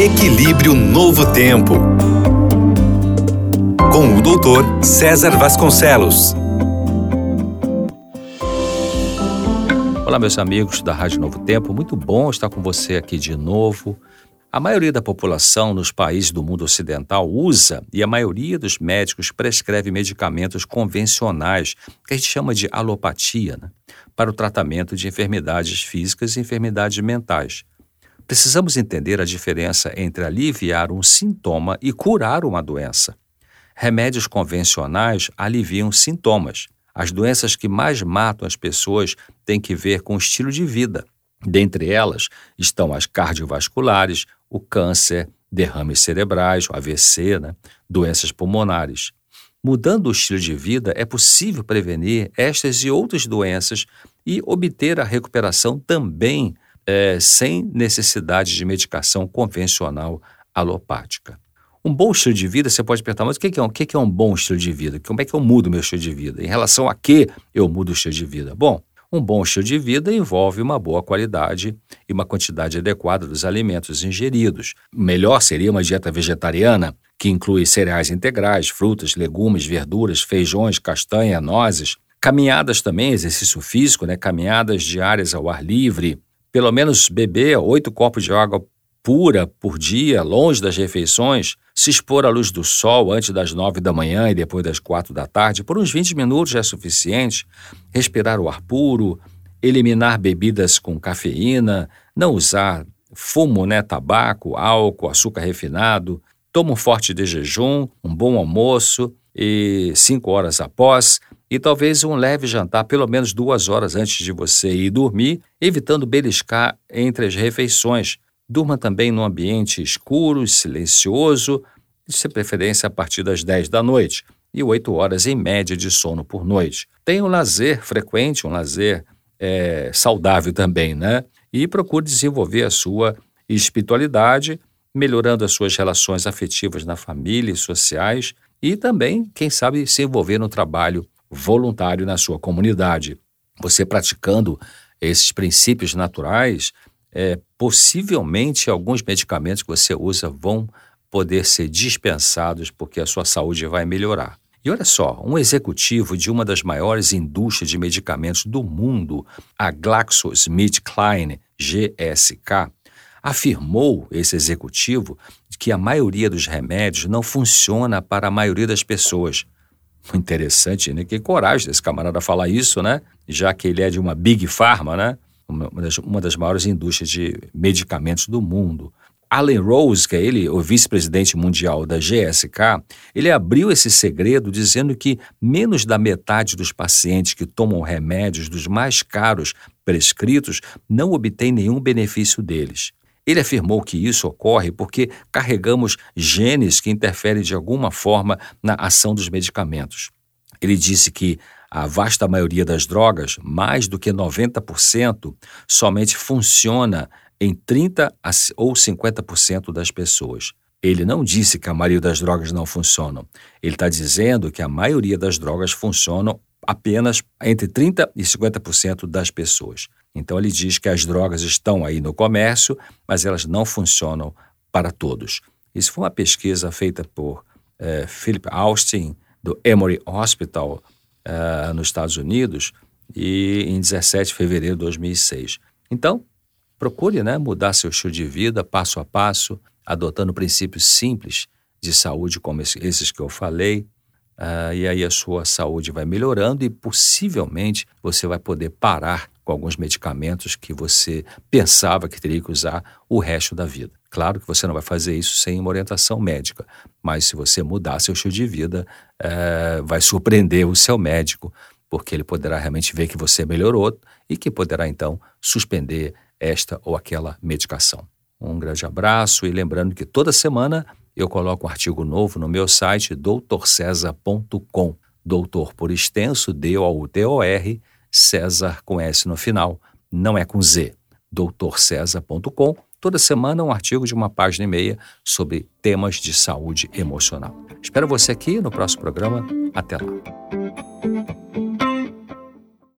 Equilíbrio Novo Tempo, com o Dr. César Vasconcelos. Olá, meus amigos da Rádio Novo Tempo, muito bom estar com você aqui de novo. A maioria da população nos países do mundo ocidental usa, e a maioria dos médicos prescreve medicamentos convencionais, que a gente chama de alopatia, para o tratamento de enfermidades físicas e enfermidades mentais. Precisamos entender a diferença entre aliviar um sintoma e curar uma doença. Remédios convencionais aliviam sintomas. As doenças que mais matam as pessoas têm que ver com o estilo de vida. Dentre elas estão as cardiovasculares, o câncer, derrames cerebrais, o AVC, doenças pulmonares. Mudando o estilo de vida, é possível prevenir estas e outras doenças e obter a recuperação também sem necessidade de medicação convencional alopática. Um bom estilo de vida, você pode perguntar, mas o que é um bom estilo de vida? Como é que eu mudo o meu estilo de vida? Em relação a que eu mudo o estilo de vida? Bom, um bom estilo de vida envolve uma boa qualidade e uma quantidade adequada dos alimentos ingeridos. Melhor seria uma dieta vegetariana, que inclui cereais integrais, frutas, legumes, verduras, feijões, castanha, nozes. Caminhadas também, exercício físico, caminhadas diárias ao ar livre. Pelo menos beber 8 copos de água pura por dia, longe das refeições, se expor à luz do sol antes das 9 da manhã e depois das 4 da tarde, por uns 20 minutos já é suficiente, respirar o ar puro, eliminar bebidas com cafeína, não usar fumo, tabaco, álcool, açúcar refinado, toma um forte de jejum, um bom almoço e 5 horas após, e talvez um leve jantar pelo menos 2 horas antes de você ir dormir, evitando beliscar entre as refeições. Durma também num ambiente escuro, silencioso, de preferência a partir das 10 da noite, e 8 horas em média de sono por noite. Tenha um lazer frequente, um lazer saudável também, E procure desenvolver a sua espiritualidade, melhorando as suas relações afetivas na família e sociais, e também, quem sabe, se envolver no trabalho voluntário na sua comunidade. Você praticando esses princípios naturais, possivelmente alguns medicamentos que você usa vão poder ser dispensados porque a sua saúde vai melhorar. E olha só, um executivo de uma das maiores indústrias de medicamentos do mundo, a GlaxoSmithKline, GSK, afirmou, esse executivo, que a maioria dos remédios não funciona para a maioria das pessoas. Interessante, Que coragem desse camarada falar isso, Já que ele é de uma Big Pharma, uma das maiores indústrias de medicamentos do mundo. Alan Rose, que é o vice-presidente mundial da GSK, ele abriu esse segredo dizendo que menos da metade dos pacientes que tomam remédios dos mais caros prescritos não obtém nenhum benefício deles. Ele afirmou que isso ocorre porque carregamos genes que interferem de alguma forma na ação dos medicamentos. Ele disse que a vasta maioria das drogas, mais do que 90%, somente funciona em 30% ou 50% das pessoas. Ele não disse que a maioria das drogas não funcionam. Ele está dizendo que a maioria das drogas funcionam apenas entre 30% e 50% das pessoas. Então ele diz que as drogas estão aí no comércio, mas elas não funcionam para todos. Isso foi uma pesquisa feita por Philip Austin, do Emory Hospital, nos Estados Unidos, e em 17 de fevereiro de 2006. Então, procure mudar seu estilo de vida passo a passo, adotando princípios simples de saúde como esses que eu falei, e aí a sua saúde vai melhorando e possivelmente você vai poder parar com alguns medicamentos que você pensava que teria que usar o resto da vida. Claro que você não vai fazer isso sem uma orientação médica, mas se você mudar seu estilo de vida, vai surpreender o seu médico, porque ele poderá realmente ver que você melhorou e que poderá então suspender esta ou aquela medicação. Um grande abraço e lembrando que toda semana eu coloco um artigo novo no meu site drcesar.com. Doutor por extenso, D-O-U-T-O-R, César com S no final, não é com Z. drcesar.com. Toda semana um artigo de 1,5 página sobre temas de saúde emocional. Espero você aqui no próximo programa. Até lá.